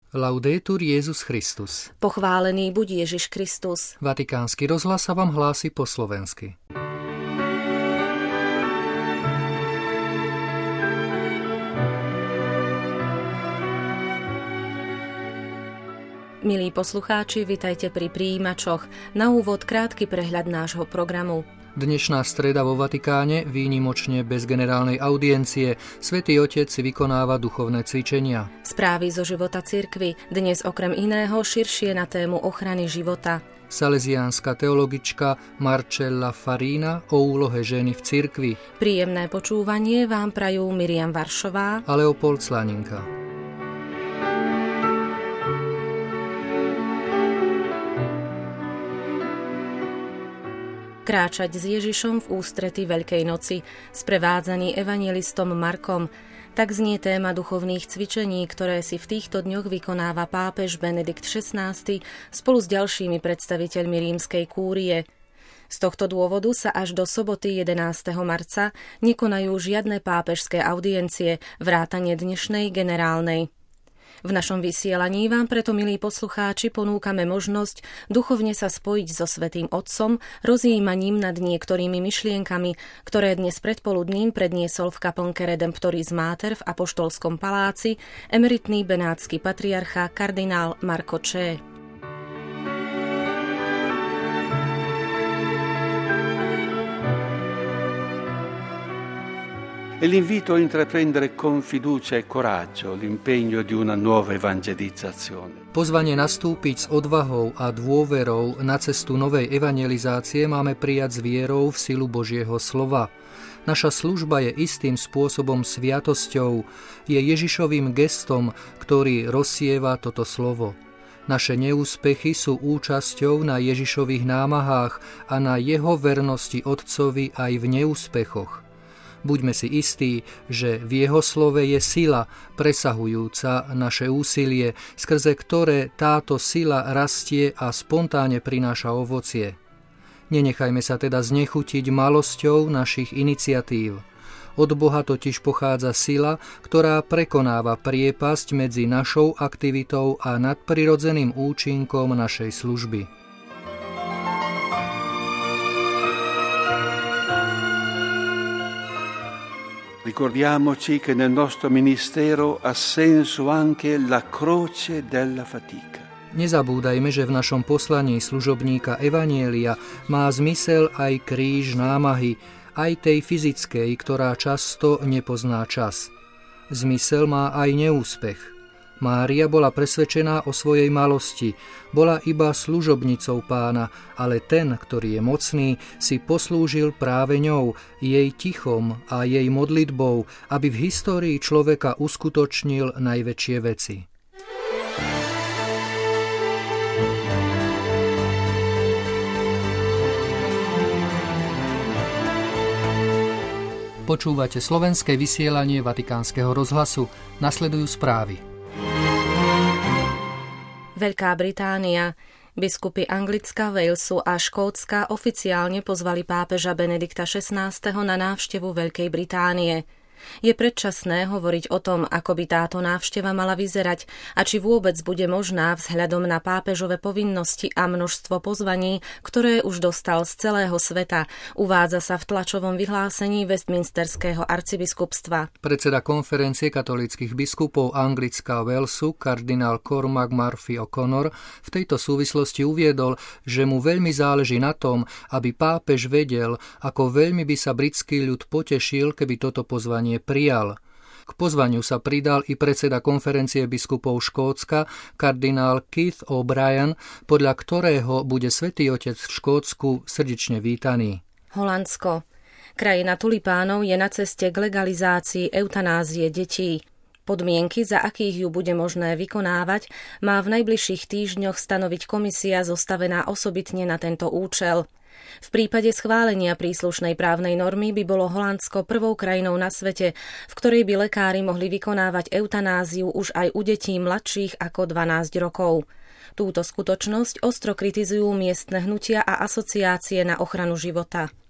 Laudetur Jesus Christus. Pochválený buď Ježiš Kristus. Vatikánsky rozhlas sa vám hlási po slovensky. Milí poslucháči, vitajte pri prijímačoch. Na úvod krátky prehľad nášho programu. Dnešná streda vo Vatikáne, výnimočne bez generálnej audiencie, Svätý Otec si vykonáva duchovné cvičenia. Správy zo života cirkvi, dnes okrem iného širšie na tému ochrany života. Salesiánska teologička Marcella Farina o úlohe ženy v cirkvi. Príjemné počúvanie vám prajú Miriam Varšová a Leopold Slaninka. Kráčať s Ježišom v ústrety Veľkej noci, sprevádzaný evanjelistom Markom. Tak znie téma duchovných cvičení, ktoré si v týchto dňoch vykonáva pápež Benedikt XVI spolu s ďalšími predstaviteľmi rímskej kúrie. Z tohto dôvodu sa až do soboty 11. marca nekonajú žiadne pápežské audiencie, vrátane dnešnej generálnej. V našom vysielaní vám preto, milí poslucháči, ponúkame možnosť duchovne sa spojiť so Svätým Otcom rozjímaním nad niektorými myšlienkami, ktoré dnes predpoludním predniesol v kaplnke Redemptoris Mater v Apoštolskom paláci emeritný benátsky patriarcha kardinál Marco Cee. E l'invito a intraprendere con fiducia e coraggio l'impegno di una nuova evangelizzazione. Pozvanie nastúpiť s odvahou a dôverou na cestu novej evangelizácie máme prijať s vierou v silu Božieho slova. Naša služba je istým spôsobom sviatosťou, je Ježišovým gestom, ktorý rozsieva toto slovo. Naše neúspechy sú účasťou na Ježišových námahách a na jeho vernosti Otcovi aj v neúspechoch. Buďme si istí, že v jeho slove je sila presahujúca naše úsilie, skrze ktoré táto sila rastie a spontánne prináša ovocie. Nenechajme sa teda znechutiť malosťou našich iniciatív. Od Boha totiž pochádza sila, ktorá prekonáva priepasť medzi našou aktivitou a nadprirodzeným účinkom našej služby. Ricordiamoci che nel nostro ministero ha senso anche la croce della fatica. Nezabúdajme, že v našom poslaní služobníka Evanjelia má zmysel aj kríž námahy, aj tej fyzickej, ktorá často nepozná čas. Zmysel má aj neúspech. Mária bola presvedčená o svojej malosti, bola iba služobnicou Pána, ale ten, ktorý je mocný, si poslúžil práve ňou, jej tichom a jej modlitbou, aby v histórii človeka uskutočnil najväčšie veci. Počúvate slovenské vysielanie Vatikánskeho rozhlasu. Nasledujú správy. Veľká Británia. Biskupy Anglicka, Walesu a Škótska oficiálne pozvali pápeža Benedikta XVI na návštevu Veľkej Británie. Je predčasné hovoriť o tom, ako by táto návšteva mala vyzerať a či vôbec bude možná vzhľadom na pápežove povinnosti a množstvo pozvaní, ktoré už dostal z celého sveta, uvádza sa v tlačovom vyhlásení Westminsterského arcibiskupstva. Predseda konferencie katolíckych biskupov Anglicka a Walesu, kardinál Cormac Murphy O'Connor, v tejto súvislosti uviedol, že mu veľmi záleží na tom, aby pápež vedel, ako veľmi by sa britský ľud potešil, keby toto pozvanie prijal. K pozvaniu sa pridal i predseda konferencie biskupov Škótska, kardinál Keith O'Brien, podľa ktorého bude Svätý Otec v Škótsku srdečne vítaný. Holandsko. Krajina tulipánov je na ceste k legalizácii eutanázie detí. Podmienky, za akých ju bude možné vykonávať, má v najbližších týždňoch stanoviť komisia zostavená osobitne na tento účel. V prípade schválenia príslušnej právnej normy by bolo Holandsko prvou krajinou na svete, v ktorej by lekári mohli vykonávať eutanáziu už aj u detí mladších ako 12 rokov. Túto skutočnosť ostro kritizujú miestne hnutia a asociácie na ochranu života.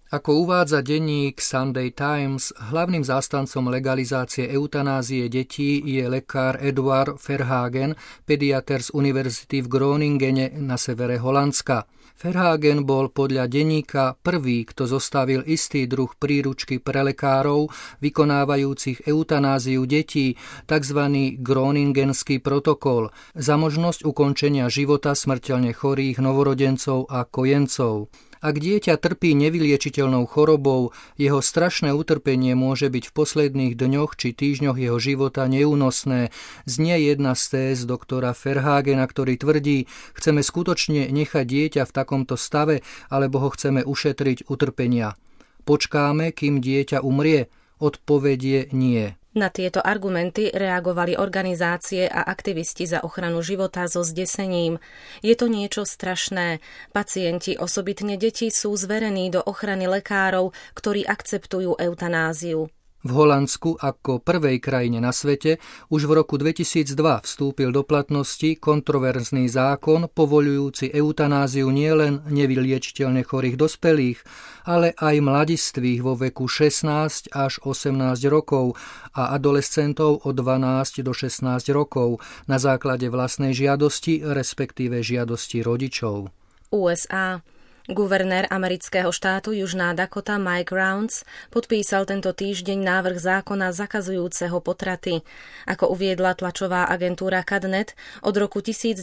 Ako uvádza denník Sunday Times, hlavným zástancom legalizácie eutanázie detí je lekár Eduard Verhagen, pediater z univerzity v Groningene na severe Holandska. Verhagen bol podľa denníka prvý, kto zostavil istý druh príručky pre lekárov vykonávajúcich eutanáziu detí, tzv. Groningenský protokol, za možnosť ukončenia života smrteľne chorých novorodencov a kojencov. Ak dieťa trpí nevyliečiteľnou chorobou, jeho strašné utrpenie môže byť v posledných dňoch či týždňoch jeho života neúnosné, znie jedna z téz doktora Verhagena, ktorý tvrdí, chceme skutočne nechať dieťa v takomto stave, alebo ho chceme ušetriť utrpenia. Počkáme, kým dieťa umrie? Odpoveď je nie. Na tieto argumenty reagovali organizácie a aktivisti za ochranu života so zdesením. Je to niečo strašné. Pacienti, osobitne deti, sú zverení do ochrany lekárov, ktorí akceptujú eutanáziu. V Holandsku ako prvej krajine na svete už v roku 2002 vstúpil do platnosti kontroverzný zákon povoľujúci eutanáziu nielen nevyliečiteľne chorých dospelých, ale aj mladistvých vo veku 16 až 18 rokov a adolescentov od 12 do 16 rokov na základe vlastnej žiadosti, respektíve žiadosti rodičov. USA. Guvernér amerického štátu Južná Dakota Mike Rounds podpísal tento týždeň návrh zákona zakazujúceho potraty. Ako uviedla tlačová agentúra CADNET, od roku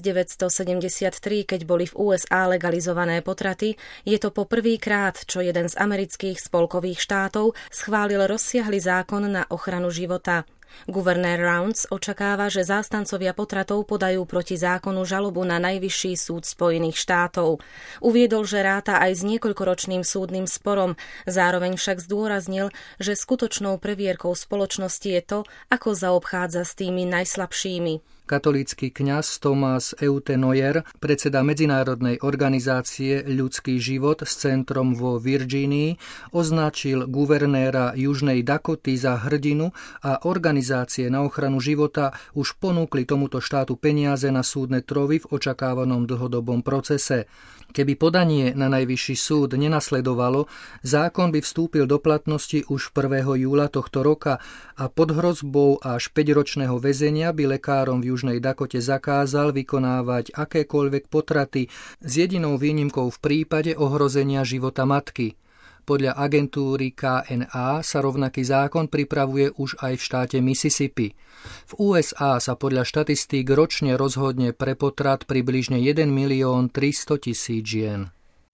1973, keď boli v USA legalizované potraty, je to po prvýkrát, čo jeden z amerických spolkových štátov schválil rozsiahly zákon na ochranu života. Guvernér Rounds očakáva, že zástancovia potratov podajú proti zákonu žalobu na Najvyšší súd Spojených štátov. Uviedol, že ráta aj s niekoľkoročným súdnym sporom, zároveň však zdôraznil, že skutočnou previerkou spoločnosti je to, ako zaobchádza s tými najslabšími. Katolícky kňaz Thomas Eutenoyer, predseda medzinárodnej organizácie Ľudský život s centrom vo Virgínii, označil guvernéra Južnej Dakoty za hrdinu a organizácie na ochranu života už ponúkli tomuto štátu peniaze na súdne trovy v očakávanom dlhodobom procese. Keby podanie na Najvyšší súd nenasledovalo, zákon by vstúpil do platnosti už 1. júla tohto roka a pod hrozbou až 5-ročného väzenia by lekárom v Južnej Dakote zakázal vykonávať akékoľvek potraty s jedinou výnimkou v prípade ohrozenia života matky. Podľa agentúry KNA sa rovnaký zákon pripravuje už aj v štáte Mississippi. V USA sa podľa štatistík ročne rozhodne pre potrat približne 1 300 000 žien.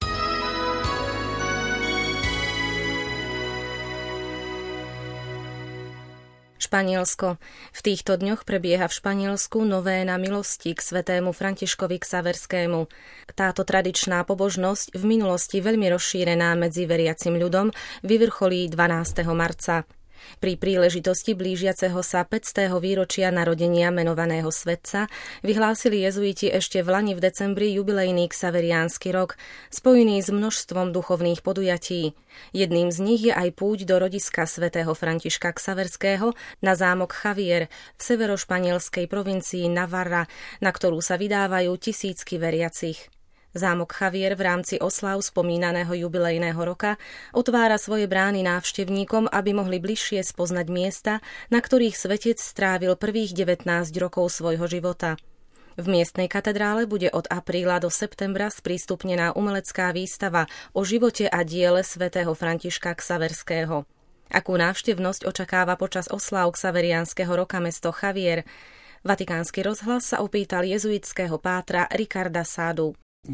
Španielsko. V týchto dňoch prebieha v Španielsku novéna milosti k svätému Františkovi Xaverskému. Táto tradičná pobožnosť, v minulosti veľmi rozšírená medzi veriacim ľudom, vyvrcholí 12. marca. Pri príležitosti blížiaceho sa 500. výročia narodenia menovaného svätca vyhlásili jezuiti ešte v lani v decembri jubilejný Xaveriánsky rok, spojený s množstvom duchovných podujatí. Jedným z nich je aj púť do rodiska svätého Františka Xaverského na zámok Javier v severošpanielskej provincii Navarra, na ktorú sa vydávajú tisícky veriacich. Zámok Javier v rámci oslav spomínaného jubilejného roka otvára svoje brány návštevníkom, aby mohli bližšie spoznať miesta, na ktorých svetec strávil prvých 19 rokov svojho života. V miestnej katedrále bude od apríla do septembra sprístupnená umelecká výstava o živote a diele svätého Františka Xaverského. Akú návštevnosť očakáva počas oslav Xaveriánskeho roka mesto Javier? Vatikánsky rozhlas sa opýtal jezuitského pátra Ricarda Sádu.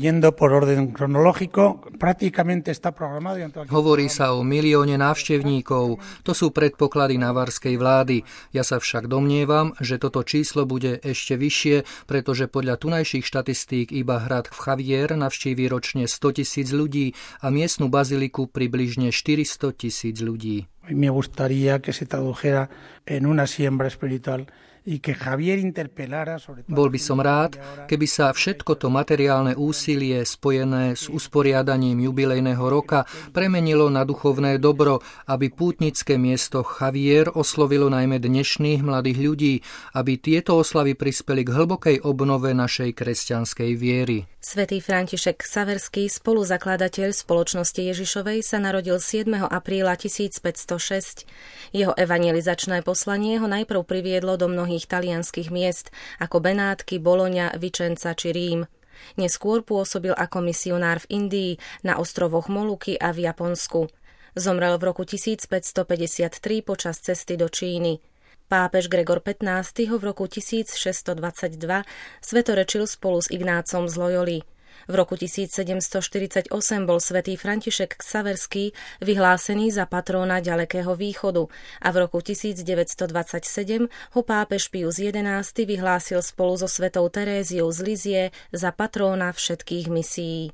Hovorí sa o milióne návštevníkov. To sú predpoklady navarskej vlády. Ja sa však domnievam, že toto číslo bude ešte vyššie, pretože podľa tunajších štatistík iba hrad v Javier navštíví ročne 100 000 ľudí a miestnu baziliku približne 400 000 ľudí. Me gustaría que se tradujera en una siembra espiritual Bol by som rád, keby sa všetko to materiálne úsilie spojené s usporiadaním jubilejného roka premenilo na duchovné dobro, aby pútnické miesto Javier oslovilo najmä dnešných mladých ľudí, aby tieto oslavy prispeli k hlbokej obnove našej kresťanskej viery. Svätý František Ksaverský, spoluzakladateľ Spoločnosti Ježišovej, sa narodil 7. apríla 1506. Jeho evangelizačné poslanie ho najprv priviedlo do mnohých talianskych miest, ako Benátky, Bologna, Vicenza či Rím. Neskôr pôsobil ako misionár v Indii, na ostrovoch Moluky a v Japonsku. Zomrel v roku 1553 počas cesty do Číny. Pápež Gregor XV. Ho v roku 1622 svetorečil spolu s Ignácom z Loyoli. V roku 1748 bol svätý František Ksaverský vyhlásený za patróna Ďalekého východu a v roku 1927 ho pápež Pius XI vyhlásil spolu so svätou Teréziou z Lizie za patróna všetkých misií.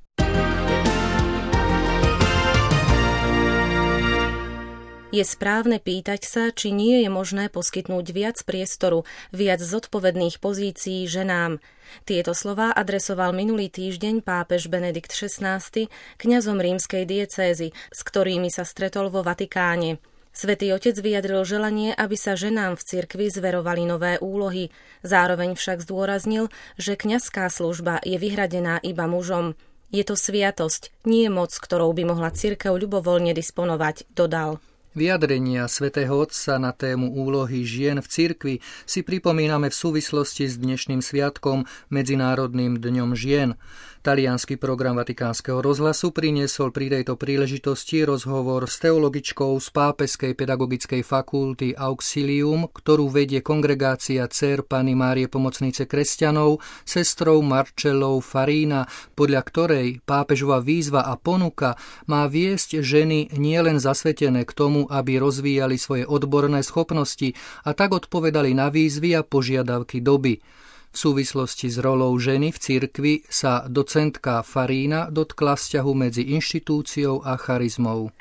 Je správne pýtať sa, či nie je možné poskytnúť viac priestoru, viac zodpovedných pozícií ženám. Tieto slová adresoval minulý týždeň pápež Benedikt XVI kňazom rímskej diecézy, s ktorými sa stretol vo Vatikáne. Svätý Otec vyjadril želanie, aby sa ženám v cirkvi zverovali nové úlohy. Zároveň však zdôraznil, že kňazská služba je vyhradená iba mužom. Je to sviatosť, nie moc, ktorou by mohla cirkev ľubovoľne disponovať, dodal. Vyjadrenia svätého Otca na tému úlohy žien v cirkvi si pripomíname v súvislosti s dnešným sviatkom Medzinárodným dňom žien. Taliansky program Vatikánskeho rozhlasu priniesol pri tejto príležitosti rozhovor s teologičkou z Pápeskej pedagogickej fakulty Auxilium, ktorú vedie kongregácia dcér Panny Márie Pomocnice kresťanov, sestrou Marcellou Farina, podľa ktorej pápežova výzva a ponuka má viesť ženy nielen zasvetené k tomu, aby rozvíjali svoje odborné schopnosti a tak odpovedali na výzvy a požiadavky doby. V súvislosti s rolou ženy v cirkvi sa docentka Farina dotkla vzťahu medzi inštitúciou a charizmou.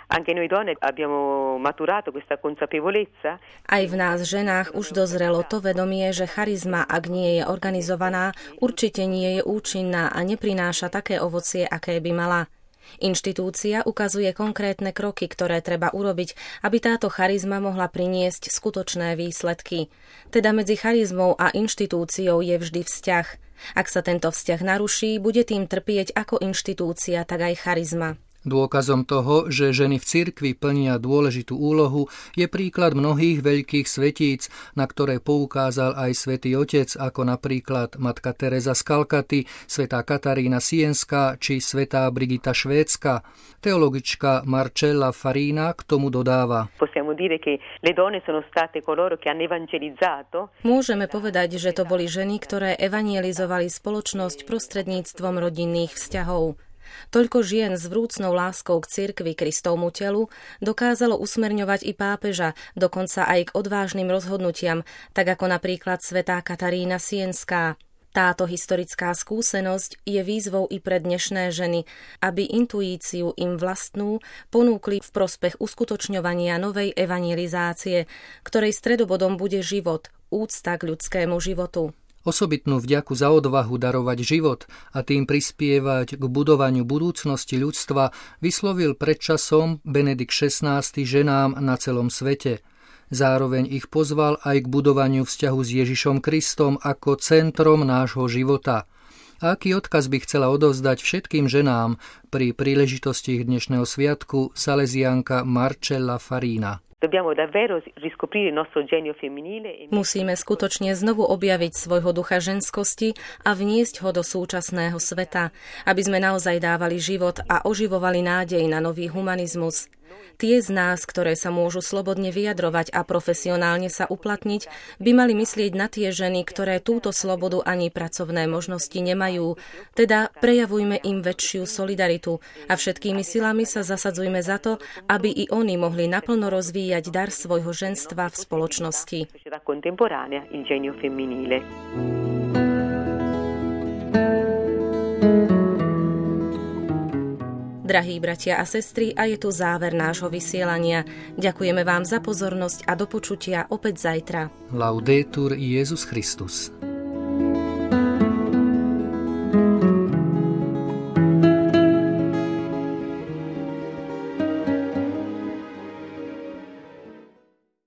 Aj v nás ženách už dozrelo to vedomie, že charizma, ak nie je organizovaná, určite nie je účinná a neprináša také ovocie, aké by mala. Inštitúcia ukazuje konkrétne kroky, ktoré treba urobiť, aby táto charizma mohla priniesť skutočné výsledky. Teda medzi charizmou a inštitúciou je vždy vzťah. Ak sa tento vzťah naruší, bude tým trpieť ako inštitúcia, tak aj charizma. Dôkazom toho, že ženy v cirkvi plnia dôležitú úlohu, je príklad mnohých veľkých svetíc, na ktoré poukázal aj svätý Otec, ako napríklad matka Teresa z Kalkaty, svätá Katarína Sienská či svätá Brigita Švédska. Teologička Marcella Farina k tomu dodáva. Môžeme povedať, že to boli ženy, ktoré evangelizovali spoločnosť prostredníctvom rodinných vzťahov. Toľko žien s vrúcnou láskou k cirkvi Kristovmu telu dokázalo usmerňovať i pápeža, dokonca aj k odvážnym rozhodnutiam, tak ako napríklad svätá Katarína Sienská. Táto historická skúsenosť je výzvou i pre dnešné ženy, aby intuíciu im vlastnú ponúkli v prospech uskutočňovania novej evangelizácie, ktorej stredobodom bude život, úcta k ľudskému životu. Osobitnú vďaku za odvahu darovať život a tým prispievať k budovaniu budúcnosti ľudstva vyslovil pred časom Benedikt XVI ženám na celom svete. Zároveň ich pozval aj k budovaniu vzťahu s Ježišom Kristom ako centrom nášho života. A aký odkaz by chcela odovzdať všetkým ženám pri príležitosti dnešného sviatku Salesianka Marcella Farina. Musíme skutočne znovu objaviť svojho ducha ženskosti a vniesť ho do súčasného sveta, aby sme naozaj dávali život a oživovali nádej na nový humanizmus. Tie z nás, ktoré sa môžu slobodne vyjadrovať a profesionálne sa uplatniť, by mali myslieť na tie ženy, ktoré túto slobodu ani pracovné možnosti nemajú. Teda prejavujme im väčšiu solidaritu a všetkými silami sa zasadzujme za to, aby i oni mohli naplno rozvíjať dar svojho ženstva v spoločnosti. Drahí bratia a sestry, a je tu záver nášho vysielania. Ďakujeme vám za pozornosť a do počutia opäť zajtra. Laudetur Jesus Christus.